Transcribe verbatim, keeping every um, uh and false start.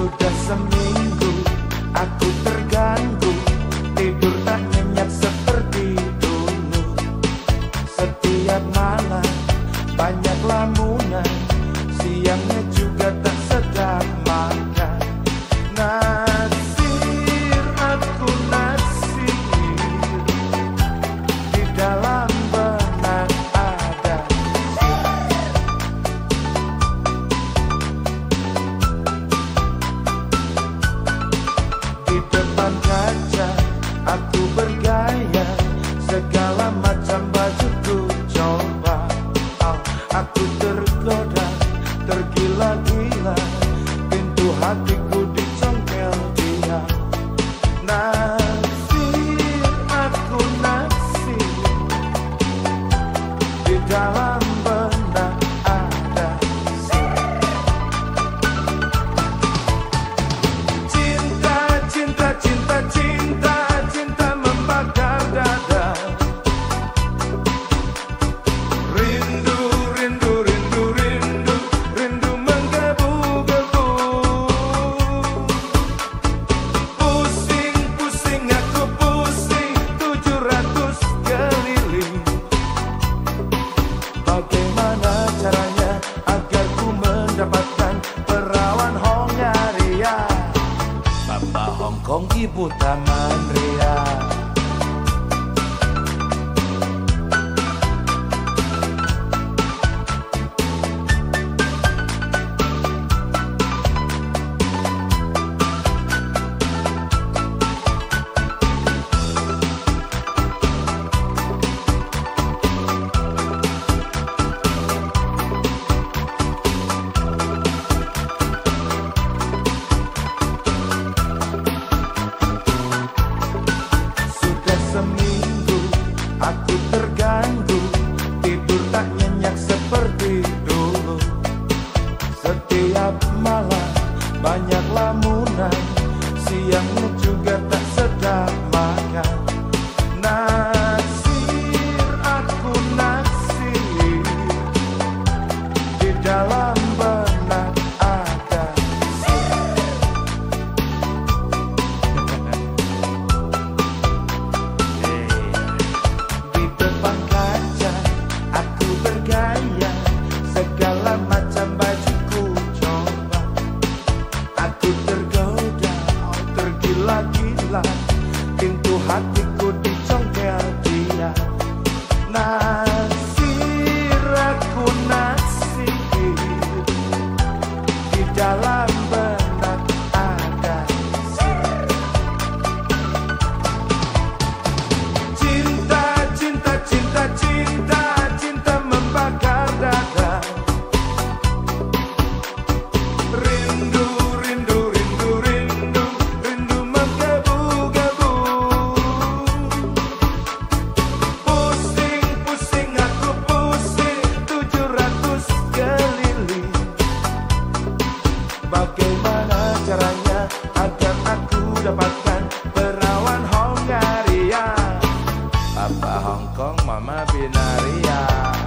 Sudah seminggu aku terganggu, tidur tak nyenyak seperti dulu. Setiap malam banyak lamunan, siangnya juga tak sedap makan. Nasir aku nasir, di dalam benak ada di depan kaca aku bergaya, segala macam baju ku coba. Oh, aku tergoda, tergila-gila, pintu hatiku dicongkel dia. Nasir aku nasir, di dalam benak ada cinta, cinta, cinta, cinta, cinta membakar dada. Rindu, rindu, rindu, rindu, rindu menggebu-gebu. Pusing, pusing, aku pusing, tujuh ratus keliling. Bagaimana caranya agar ku mendapatkan perawan Hongaria? Bapak Hongkong, ibu Taman Ria. Sudah seminggu aku terganggu, tidur tak nyenyak seperti dulu. Setiap malam banyak lamunan, siangnya juga tak sedap makan. Nasir aku nasir, di dalam benak ada di depan kaca aku bergaya, segala macam bajuku coba. Aku tergoda, tergila-gila, pintu hatiku dicongkel dia. Nasir aku nasir, di dalam benak ada cinta, cinta, cinta, cinta, cinta membakar dada. Rindu, rindu, rindu, rindu, rindu menggebu-gebu. Pusing, pusing, aku pusing, tujuh ratus keliling. Bagaimana caranya agar aku dapatkan perawan Hongaria? Papa Hongkong, Mama Binaria.